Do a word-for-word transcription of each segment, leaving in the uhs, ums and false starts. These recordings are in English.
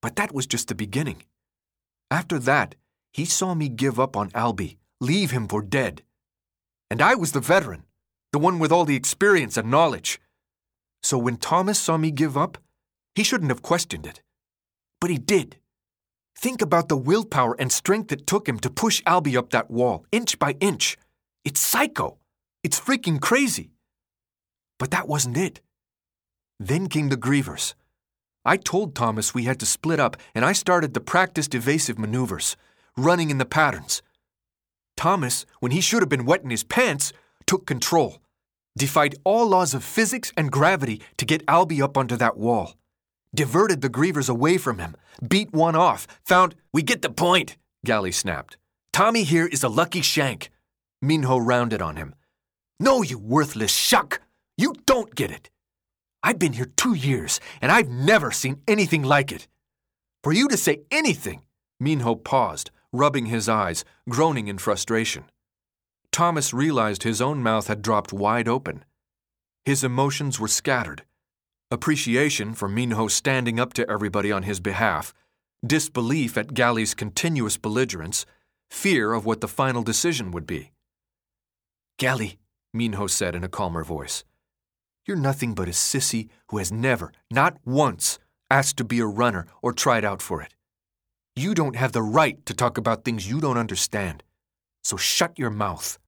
But that was just the beginning. After that, he saw me give up on Albie, leave him for dead. And I was the veteran, the one with all the experience and knowledge. So when Thomas saw me give up, he shouldn't have questioned it. But he did. Think about the willpower and strength it took him to push Albie up that wall, inch by inch. It's psycho. It's freaking crazy. But that wasn't it. Then came the Grievers. I told Thomas we had to split up, and I started the practiced evasive maneuvers, running in the patterns. Thomas, when he should have been wetting his pants, took control, defied all laws of physics and gravity to get Albie up onto that wall, diverted the Grievers away from him, beat one off, found— "We get the point," Gally snapped. "Tommy here is a lucky shank." Minho rounded on him. "No, you worthless shuck! You don't get it! I've been here two years, and I've never seen anything like it. For you to say anything—" Minho paused, rubbing his eyes, groaning in frustration. Thomas realized his own mouth had dropped wide open. His emotions were scattered. Appreciation for Minho standing up to everybody on his behalf, disbelief at Gally's continuous belligerence, fear of what the final decision would be. "Gally," Minho said in a calmer voice, "you're nothing but a sissy who has never, not once, asked to be a runner or tried out for it. You don't have the right to talk about things you don't understand, so shut your mouth."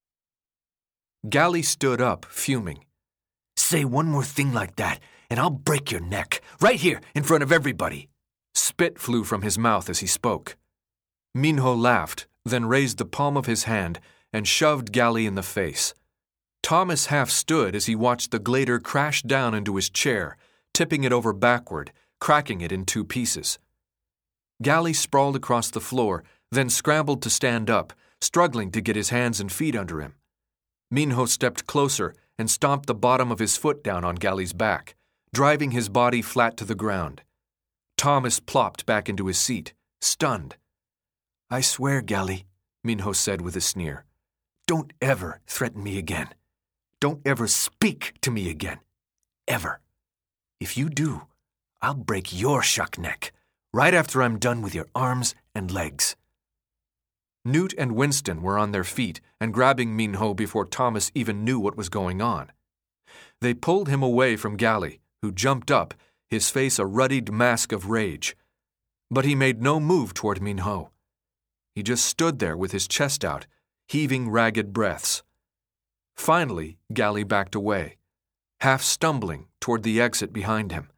Gally stood up, fuming. "Say one more thing like that, and I'll break your neck, right here in front of everybody." Spit flew from his mouth as he spoke. Minho laughed, then raised the palm of his hand and shoved Gally in the face. Thomas half stood as he watched the glader crash down into his chair, tipping it over backward, cracking it in two pieces. Gally sprawled across the floor, then scrambled to stand up, struggling to get his hands and feet under him. Minho stepped closer and stomped the bottom of his foot down on Gally's back, driving his body flat to the ground. Thomas plopped back into his seat, stunned. "I swear, Gally," Minho said with a sneer, "don't ever threaten me again. Don't ever speak to me again. Ever. If you do, I'll break your shuck neck right after I'm done with your arms and legs." Newt and Winston were on their feet and grabbing Minho before Thomas even knew what was going on. They pulled him away from Gally, who jumped up, his face a ruddied mask of rage. But he made no move toward Minho. He just stood there with his chest out, heaving ragged breaths. Finally, Gally backed away, half stumbling toward the exit behind him.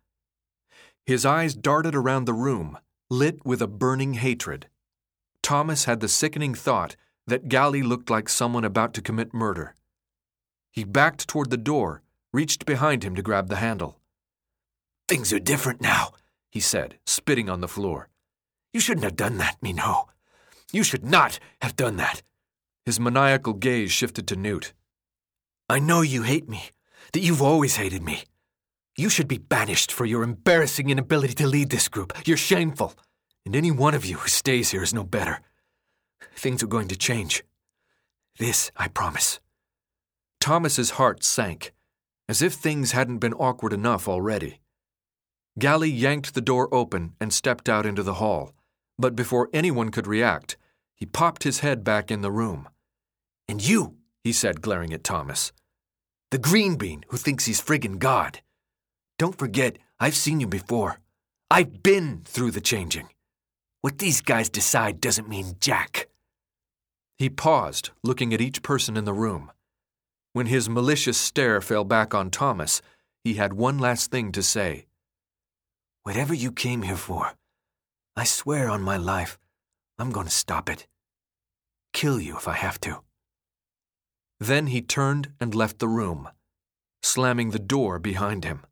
His eyes darted around the room, lit with a burning hatred. Thomas had the sickening thought that Gally looked like someone about to commit murder. He backed toward the door, reached behind him to grab the handle. "Things are different now," he said, spitting on the floor. "You shouldn't have done that, Minho. You should not have done that." His maniacal gaze shifted to Newt. "I know you hate me, that you've always hated me. You should be banished for your embarrassing inability to lead this group. You're shameful. And any one of you who stays here is no better. Things are going to change. This, I promise." Thomas's heart sank, as if things hadn't been awkward enough already. Gally yanked the door open and stepped out into the hall, but before anyone could react, he popped his head back in the room. "And you," he said, glaring at Thomas. "The green bean who thinks he's friggin' God. Don't forget, I've seen you before. I've been through the changing. What these guys decide doesn't mean jack." He paused, looking at each person in the room. When his malicious stare fell back on Thomas, he had one last thing to say. "Whatever you came here for, I swear on my life, I'm going to stop it. Kill you if I have to." Then he turned and left the room, slamming the door behind him.